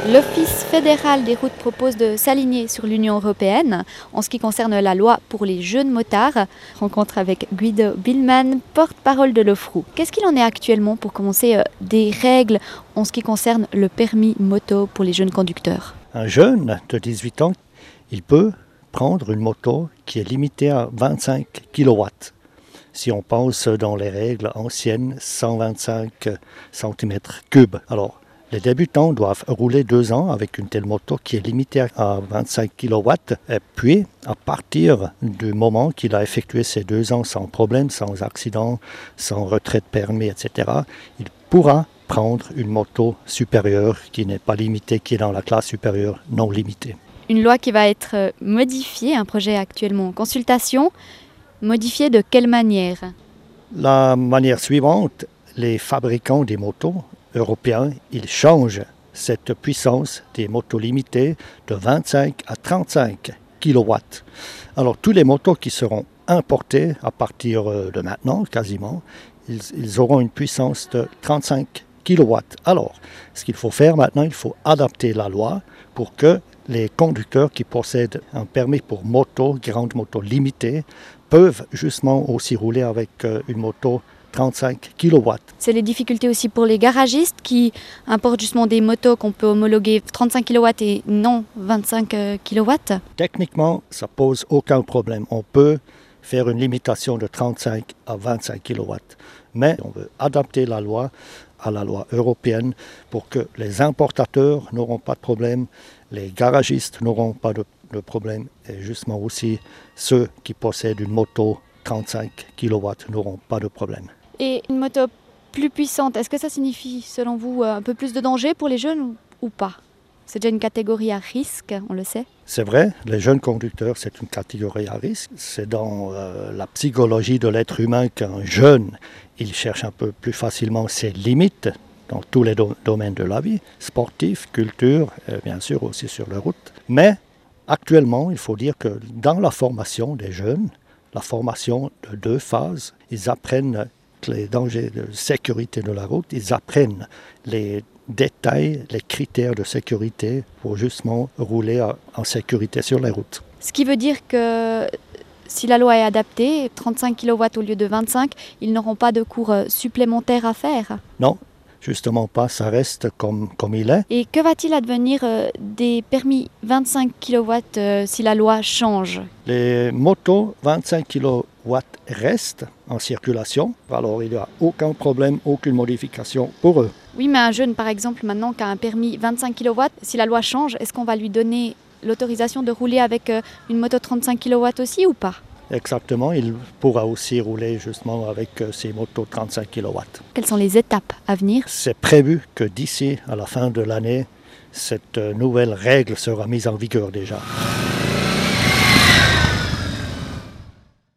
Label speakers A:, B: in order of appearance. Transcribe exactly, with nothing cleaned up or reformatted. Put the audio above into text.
A: L'Office fédéral des routes propose de s'aligner sur l'Union européenne en ce qui concerne la loi pour les jeunes motards. Rencontre avec Guido Billmann, porte-parole de l'Ofroute. Qu'est-ce qu'il en est actuellement pour commencer euh, des règles en ce qui concerne le permis moto pour les jeunes conducteurs?
B: Un jeune de dix-huit ans, il peut prendre une moto qui est limitée à vingt-cinq kilowatts. Si on pense dans les règles anciennes, cent vingt-cinq centimètres cubes. Alors, les débutants doivent rouler deux ans avec une telle moto qui est limitée à vingt-cinq kilowatts. Et puis, à partir du moment qu'il a effectué ces deux ans sans problème, sans accident, sans retrait de permis, et cetera, il pourra prendre une moto supérieure qui n'est pas limitée, qui est dans la classe supérieure non limitée.
A: Une loi qui va être modifiée, un projet actuellement en consultation. Modifiée de quelle manière?
B: La manière suivante, les fabricants des motos européens, ils changent cette puissance des motos limitées de vingt-cinq à trente-cinq kilowatts. Alors tous les motos qui seront importées à partir de maintenant, quasiment, ils, ils auront une puissance de trente-cinq kilowatts. Alors, ce qu'il faut faire maintenant, il faut adapter la loi pour que les conducteurs qui possèdent un permis pour moto, grande moto limitée, peuvent justement aussi rouler avec une moto trente-cinq kilowatts.
A: C'est les difficultés aussi pour les garagistes qui importent justement des motos qu'on peut homologuer trente-cinq kilowatts et non vingt-cinq kilowatts.
B: Techniquement, ça pose aucun problème. On peut faire une limitation de trente-cinq à vingt-cinq kilowatts. Mais on veut adapter la loi à la loi européenne pour que les importateurs n'auront pas de problème, les garagistes n'auront pas de, de problème et justement aussi ceux qui possèdent une moto trente-cinq kilowatts n'auront pas de problème.
A: Et une moto plus puissante, est-ce que ça signifie selon vous un peu plus de danger pour les jeunes ou, ou pas? C'est déjà une catégorie à risque, on le sait.
B: C'est vrai, les jeunes conducteurs, c'est une catégorie à risque. C'est dans euh, la psychologie de l'être humain qu'un jeune, il cherche un peu plus facilement ses limites dans tous les do- domaines de la vie, sportif, culture, et bien sûr aussi sur la route. Mais actuellement, il faut dire que dans la formation des jeunes, la formation de deux phases, ils apprennent les dangers de sécurité de la route, ils apprennent les détails, les critères de sécurité pour justement rouler en sécurité sur les routes.
A: Ce qui veut dire que si la loi est adaptée, trente-cinq kilowatts au lieu de vingt-cinq, ils n'auront pas de cours supplémentaires à faire?
B: Non, justement pas, ça reste comme, comme il est.
A: Et que va-t-il advenir des permis vingt-cinq kilowatts si la loi change?
B: Les motos vingt-cinq kilowatts restent en circulation, alors il n'y a aucun problème, aucune modification pour eux.
A: Oui, mais un jeune, par exemple, maintenant qui a un permis vingt-cinq kilowatts, si la loi change, est-ce qu'on va lui donner l'autorisation de rouler avec une moto trente-cinq kilowatts aussi ou pas?
B: Exactement, il pourra aussi rouler justement avec ces motos trente-cinq kilowatts.
A: Quelles sont les étapes à venir?
B: C'est prévu que d'ici à la fin de l'année, cette nouvelle règle sera mise en vigueur déjà.